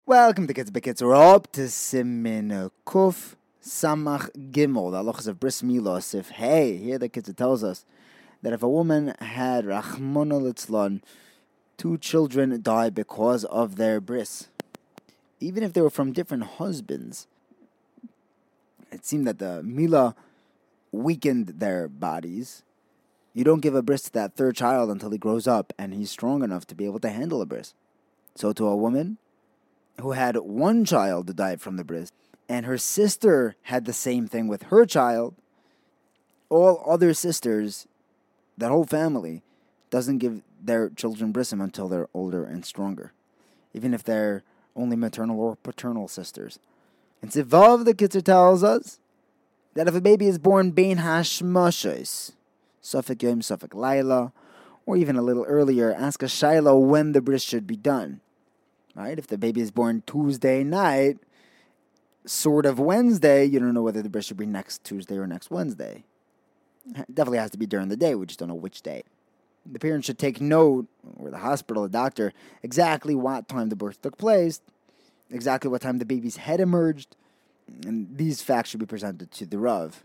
Welcome to Kids B'Kids. We're up to Simin Kuf Samach Gimel, the halachas of bris milos. Here the Kids tells us that if a woman had Rachmana litzlan, two children die because of their bris, even if they were from different husbands, it seemed that the Mila weakened their bodies. You don't give a bris to that third child until he grows up and he's strong enough to be able to handle a bris. So to a woman who had one child that died from the bris, and her sister had the same thing with her child, all other sisters, that whole family, doesn't give their children brisim until they're older and stronger, even if they're only maternal or paternal sisters. And Tzivav, the Kitzur, tells us that if a baby is born bein hashmashos, Suffolk Yom, Suffolk Laila, or even a little earlier, ask a shayla when the bris should be done. Right? If the baby is born Tuesday night, sort of Wednesday, you don't know whether the bris should be next Tuesday or next Wednesday. It definitely has to be during the day. We just don't know which day. The parents should take note, or the hospital, the doctor, exactly what time the birth took place, exactly what time the baby's head emerged, and these facts should be presented to the Rav.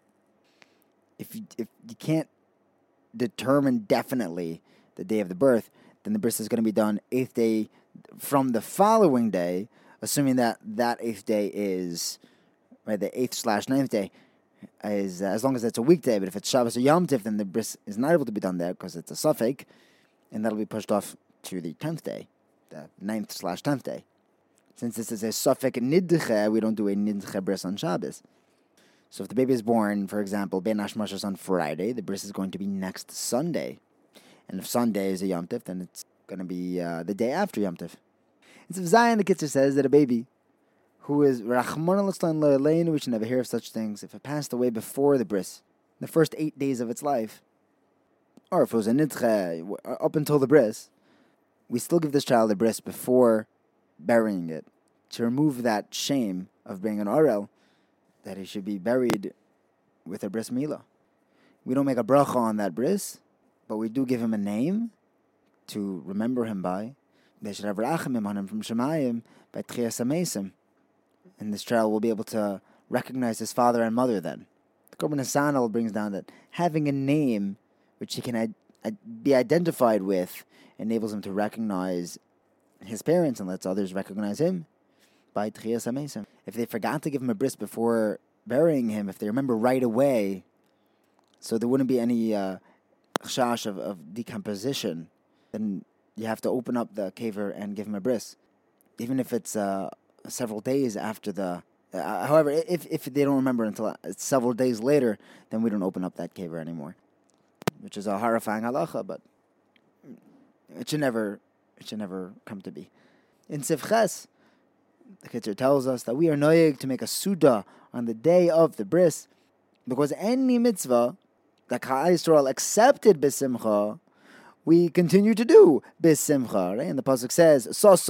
If you can't determine definitely the day of the birth, then the bris is going to be done 8th day from the following day, assuming that 8th day is, right, the 8th/9th day, is as long as it's a weekday. But if it's Shabbos or Yom Tif, then the bris is not able to be done there because it's a suffix, and that'll be pushed off to the 10th day, the 9th/10th day. Since this is a suffix nidche, we don't do a nidche bris on Shabbos. So if the baby is born, for example, Ben Hashmashos on Friday, the bris is going to be next Sunday. And if Sunday is a Yom Tif, then it's going to be the day after Yom Tif. And so Zion, the Kitzur, says that a baby who is Rachmana litzlan lo yaleinu, we should never hear of such things, if it passed away before the bris, the first 8 days of its life, or if it was a nidche up until the bris, we still give this child a bris before burying it, to remove that shame of being an orel, that he should be buried with a bris milah. We don't make a bracha on that bris, but we do give him a name to remember him by. They should have rachamim on him from Shemayim by Tchias HaMesim. And this child will be able to recognize his father and mother then. The Korban Hasanel brings down that having a name which he can be identified with enables him to recognize his parents and lets others recognize him by Tchias HaMesim. If they forgot to give him a bris before burying him, if they remember right away, so there wouldn't be any chash of decomposition, then you have to open up the caver and give him a bris, even if it's several days after the. However, if they don't remember until several days later, then we don't open up that caver anymore, which is a horrifying halacha, but it should never come to be. In Sivches, the Kitzur tells us that we are noyeg to make a suda on the day of the bris, because any mitzvah that Klal Yisrael accepted b'simcha, we continue to do b'simcha. Right? And the pasuk says,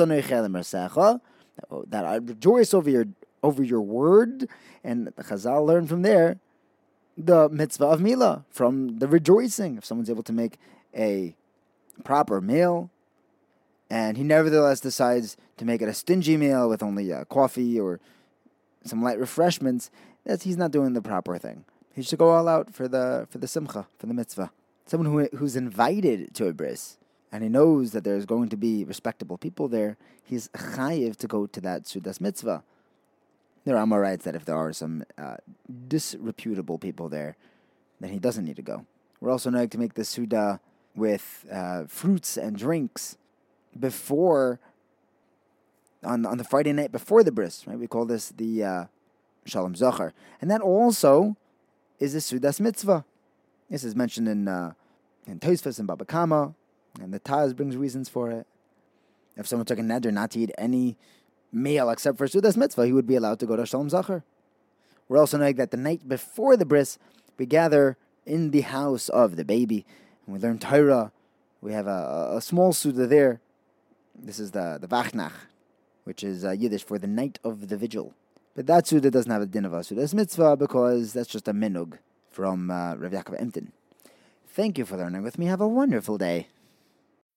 that I rejoice over your word, and the Chazal learned from there the mitzvah of milah, from the rejoicing. If someone's able to make a proper meal, and he nevertheless decides to make it a stingy meal with only coffee or some light refreshments, he's not doing the proper thing. He should go all out for the simcha, for the mitzvah. Someone who's invited to a bris, and he knows that there's going to be respectable people there, he's chayiv to go to that sudas mitzvah. There are writes that if there are some disreputable people there, then he doesn't need to go. We're also going to make the suda with fruits and drinks before, on the Friday night before the bris, right? We call this the Shalom Zachar. And that also is a sudas mitzvah. This is mentioned in Tosfos and Baba Kama, and the Taz brings reasons for it. If someone took a neder not to eat any meal except for sudas mitzvah, he would be allowed to go to Shalom Zachar. We're also knowing that the night before the bris, we gather in the house of the baby, and we learn Torah. We have a small suda there. This is the Vachnach, which is Yiddish for the night of the vigil. But that suda doesn't have a din of a sudas mitzvah because that's just a minug from Rav Yaakov Emden. Thank you for learning with me. Have a wonderful day.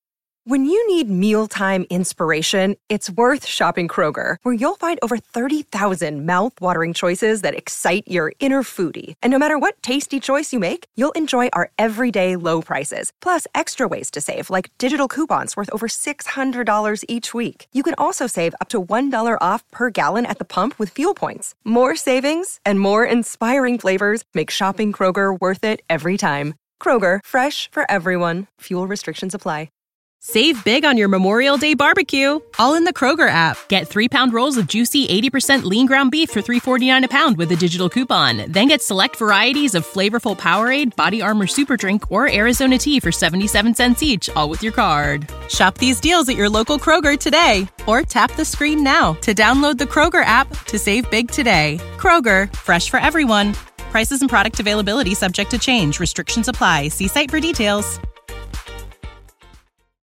When you need mealtime inspiration, it's worth shopping Kroger, where you'll find over 30,000 mouth-watering choices that excite your inner foodie. And no matter what tasty choice you make, you'll enjoy our everyday low prices, plus extra ways to save, like digital coupons worth over $600 each week. You can also save up to $1 off per gallon at the pump with fuel points. More savings and more inspiring flavors make shopping Kroger worth it every time. Kroger, fresh for everyone. Fuel restrictions apply. Save big on your Memorial Day barbecue, all in the Kroger app. Get 3-pound rolls of juicy 80% lean ground beef for $3.49 a pound with a digital coupon. Then get select varieties of flavorful Powerade, Body Armor Super Drink, or Arizona tea for 77 cents each, all with your card. Shop these deals at your local Kroger today, or tap the screen now to download the Kroger app to save big today. Kroger, fresh for everyone. Prices and product availability subject to change. Restrictions apply. See site for details.